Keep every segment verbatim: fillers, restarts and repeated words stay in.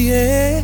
yeah.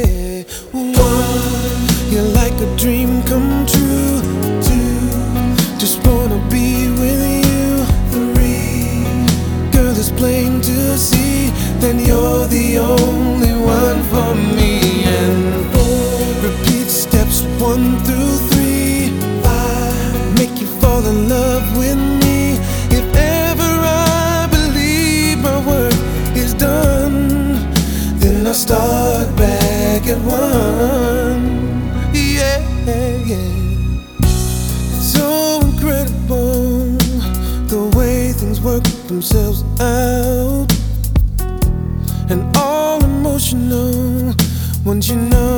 One, you're like a dream come true. Two, just wanna be with you. Three, girl, it's plain to see that you're the only one for me. And four, repeat steps one through three. Five, make you fall in love with me. If ever I believe my work is done, then I'll start back at one. Yeah, yeah. It's so incredible the way things work themselves out, and all emotional once you know